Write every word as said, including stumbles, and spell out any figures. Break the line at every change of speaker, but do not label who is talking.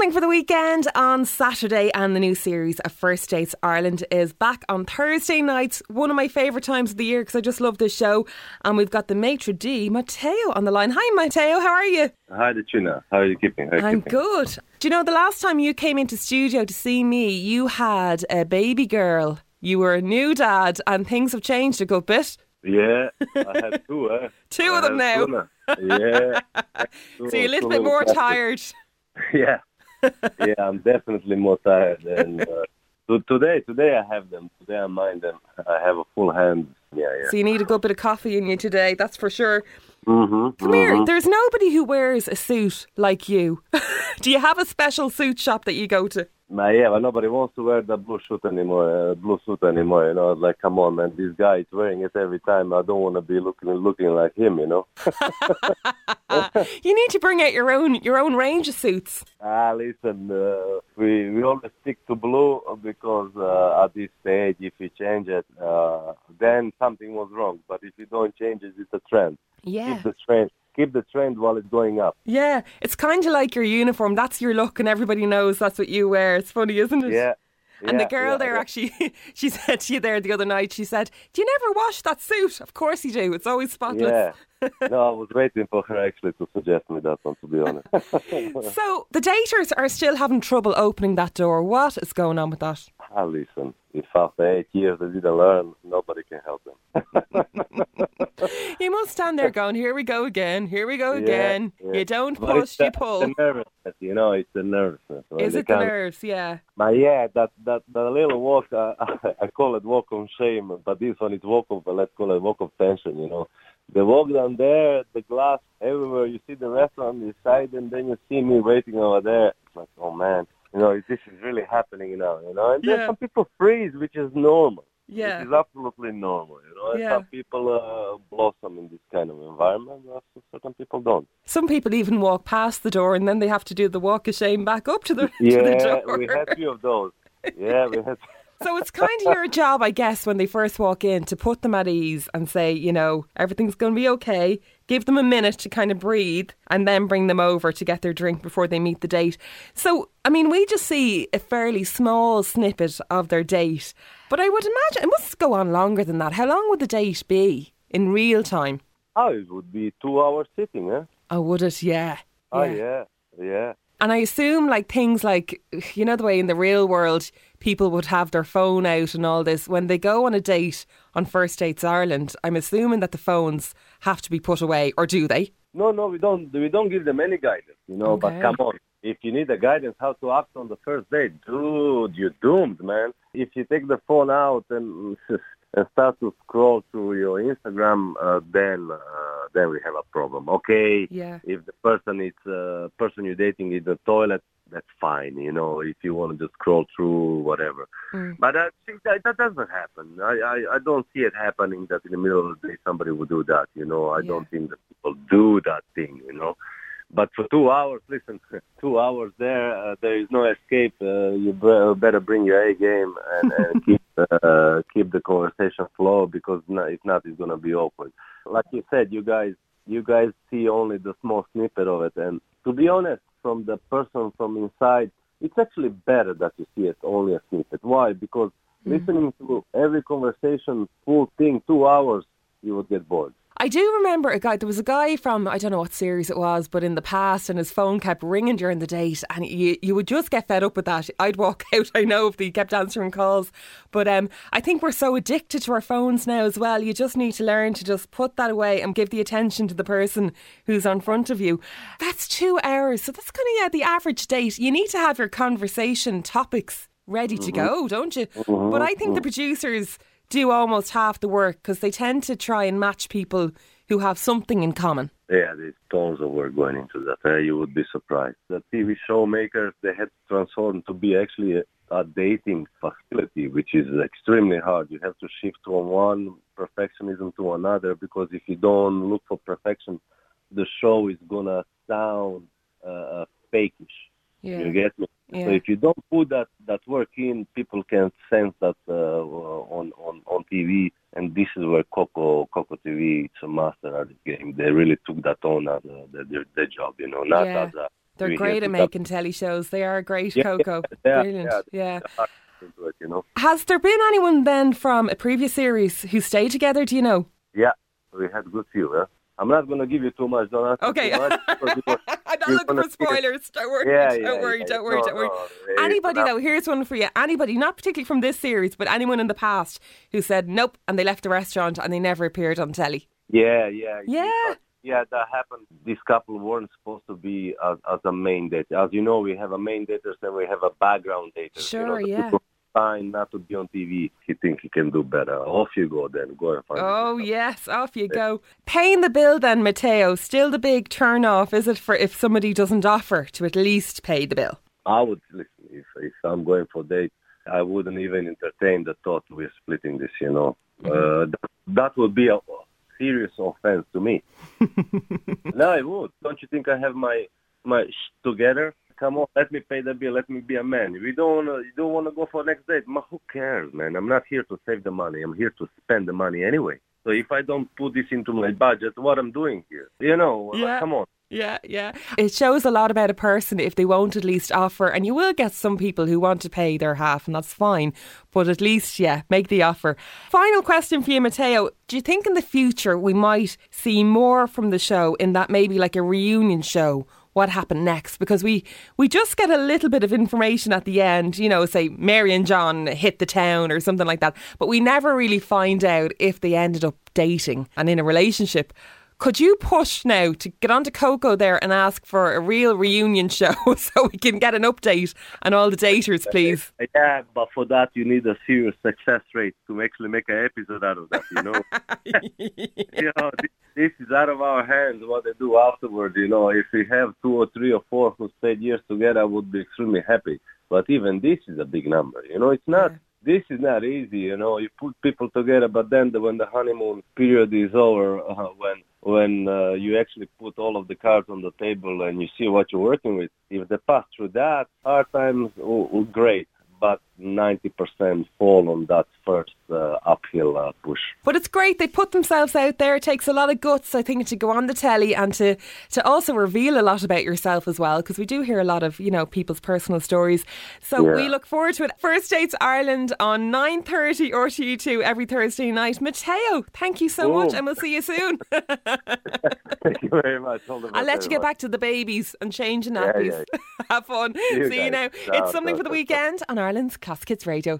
Something for the Weekend on Saturday, and the new series of First Dates Ireland is back on Thursday nights. One of my favourite times of the year because I just love this show. And we've got the maitre d', Matteo, on the line. Hi Matteo, how are you?
Hi Tuna, how are you keeping? How are you
I'm
keeping?
good. Do you know the last time you came into studio to see me, you had a baby girl. You were a new dad and things have changed a good bit.
Yeah, I had two, eh?
Two
I
of them now.
Two yeah.
So you're a little bit more tired.
Yeah, yeah, I'm definitely more tired. And uh, so today, today I have them. Today I mind them. I have a full hand. Yeah, yeah.
So you need a good bit of coffee in you today, that's for sure.
Mm-hmm,
Come
mm-hmm.
here, there's nobody who wears a suit like you. Do you have a special suit shop that you go to?
Nah, yeah, but nobody wants to wear the blue suit anymore. Uh, blue suit anymore, you know. Like, come on, man, this guy is wearing it every time. I don't want to be looking looking like him, you know.
You need to bring out your own your own range of suits.
Ah, listen, uh, we we always stick to blue because uh, at this stage, if you change it, uh, then something was wrong. But if you don't change it, it's a trend.
Yeah.
Keep the trend. Keep the trend while it's going up.
Yeah, it's kind of like your uniform. That's your look, and everybody knows that's what you wear. It's funny, isn't it?
Yeah.
And
yeah,
the girl
yeah,
there
yeah.
actually, she said to you there the other night, she said, do you never wash that suit? Of course you do. It's always spotless.
Yeah. No, I was waiting for her actually to suggest me that one, to be honest.
So the daters are still having trouble opening that door. What is going on with that?
Ah, listen, if after eight years they didn't learn, nobody can help them.
You must stand there going, here we go again, here we go again.
Yeah, yeah.
You don't
But
push,
it's
you
the,
pull.
the nervousness, you know, it's the nervousness. When
Is
they
it the
can't-
nerves? Yeah.
But yeah, that, that, that little walk, uh, I call it walk of shame, but this one is walk of, let's call it walk of tension, you know. They walk down there, the glass everywhere, you see the restaurant on the side, and then you see me waiting over there. It's like, oh man, you know, this is really happening now, you know. And then
Yeah.
some people freeze, which is normal.
Yeah.
It is absolutely normal, you know. And
Yeah.
some people uh, blossom in this kind of environment, while certain people don't.
Some people even walk past the door and then they have to do the walk of shame back up to the,
Yeah,
to the door.
we had few of those. Yeah, we had.
So it's kind of your job, I guess, when they first walk in to put them at ease and say, you know, everything's going to be okay. Give them a minute to kind of breathe and then bring them over to get their drink before they meet the date. So, I mean, we just see a fairly small snippet of their date. But I would imagine it must go on longer than that. How long would the date be in real time?
Oh, it would be two hours sitting, eh?
Oh, would it? Yeah.
Oh, yeah, yeah.
And I assume like things like, you know, the way in the real world people would have their phone out and all this. When they go on a date on First Dates Ireland, I'm assuming that the phones have to be put away, or do they?
No, no, we don't. We don't give them any guidance, you know.
Okay.
But come on, if you need a guidance how to act on the first date, dude, you're doomed, man. If you take the phone out and and start to scroll through your Instagram, uh, then uh, then we have a problem. Okay,
Yeah.
if the person is uh, person you're dating is the toilet, that's fine. You know, if you want to just scroll through whatever.
Mm.
But I think that, that doesn't happen. I, I I don't see it happening that in the middle of the day somebody would do that. You know, I
Yeah.
don't think that people do that thing. You know. But for two hours, listen, two hours there, uh, there is no escape. Uh, you b- better bring your A game and, and keep uh, keep the conversation flow, because no, if not, it's gonna be awkward. Like you said, you guys you guys see only the small snippet of it, and to be honest, from the person from inside, it's actually better that you see it only a snippet. Why? Because
Mm.
listening to every conversation, full thing, two hours, you would get bored.
I do remember a guy, there was a guy from, I don't know what series it was, but in the past, and his phone kept ringing during the date, and you, you would just get fed up with that. I'd walk out, I know, if he kept answering calls. But um, I think we're so addicted to our phones now as well. You just need to learn to just put that away and give the attention to the person who's on front of you. That's two hours. So that's kind of, yeah, the average date. You need to have your conversation topics ready to go, don't you?
Mm-hmm.
But I think the producers do almost half the work, because they tend to try and match people who have something in common.
Yeah, there's tons of work going into that. Uh, you would be surprised. The T V show makers, they had to transform to be actually a, a dating facility, which is extremely hard. You have to shift from one perfectionism to another, because if you don't look for perfection, the show is going to sound uh, fakeish.
Yeah.
You get me?
Yeah.
So if you don't put that, that work in, people can sense that uh, on, on, on T V. And this is where Coco Coco T V is a master at this game. They really took that on as a, their, their job, you know, not
Yeah.
as a
They're
We
great
get
at
to
making telly shows. They are great,
Yeah,
Coco.
yeah,
Brilliant.
yeah,
Yeah.
yeah. Into it, you know.
Has there been anyone then from a previous series who stayed together? Do you know?
Yeah, we had good few. Yeah? I'm not going to give you too much. Don't ask me
Okay.
too much. because you know,
I'm not
you're
looking
gonna
for spoilers. Don't worry.
Yeah,
don't
yeah,
worry.
yeah.
Don't worry.
No,
don't worry.
no, it's
Anybody
not-
though, here's one for you. Anybody, not particularly from this series, but anyone in the past who said nope and they left the restaurant and they never appeared on telly.
Yeah, yeah.
Yeah.
Yeah, that happened. This couple weren't supposed to be as, as a main date. As you know, we have a main daters and we have a background daters.
Sure,
you know, the
yeah.
people sign not to be on T V. He think he can do better. Off you go then. Go and find
Oh
yourself.
yes, off you go. Paying the bill then, Matteo, still the big turn off, is it, for if somebody doesn't offer to at least pay the bill?
I would listen. If, if I'm going for date, I wouldn't even entertain the thought we're splitting this, you know.
Mm-hmm.
Uh, that, that would be a serious offense to me. No, I would. Don't you think I have my my sh- together? Come on, let me pay the bill. Let me be a man. If you don't wanna, you don't wanna go for next date, ma, who cares, man? I'm not here to save the money. I'm here to spend the money anyway. So if I don't put this into my budget, what I'm doing here? You know, uh,
Yeah.
come on.
Yeah, yeah. It shows a lot about a person if they won't at least offer, and you will get some people who want to pay their half, and that's fine. But at least, yeah, make the offer. Final question for you, Matteo. Do you think in the future we might see more from the show in that maybe like a reunion show? What happened next? Because we, we just get a little bit of information at the end, you know, say Mary and John hit the town or something like that. But we never really find out if they ended up dating and in a relationship. Could you push now to get onto Coco there and ask for a real reunion show so we can get an update on all the daters, please?
Yeah, but for that you need a serious success rate to actually make an episode out of that, you know. You know, this, this is out of our hands what they do afterward, you know. If we have two or three or four who stayed years together, I would be extremely happy. But even this is a big number, you know. It's not...
Yeah.
This is not easy, you know. You put people together, but then the, when the honeymoon period is over, uh, when when uh, you actually put all of the cards on the table and you see what you're working with, if they pass through that, hard times, oh, oh, great. But ninety percent fall on that first uh, uphill uh, push.
But it's great. They put themselves out there. It takes a lot of guts, I think, to go on the telly and to, to also reveal a lot about yourself as well, because we do hear a lot of, you know, people's personal stories. So
Yeah.
we look forward to it. First Dates Ireland on nine thirty R T E two every Thursday night. Matteo, thank you so
Cool.
much and we'll see you soon.
Thank you very much. All the
I'll
best,
let you get
everyone.
back to the babies and changing
Yeah,
nappies.
yeah.
Have fun.
You
See you
guys.
now.
Ciao,
It's something
ciao,
for the
ciao.
weekend on Ireland's Classic Hits Radio.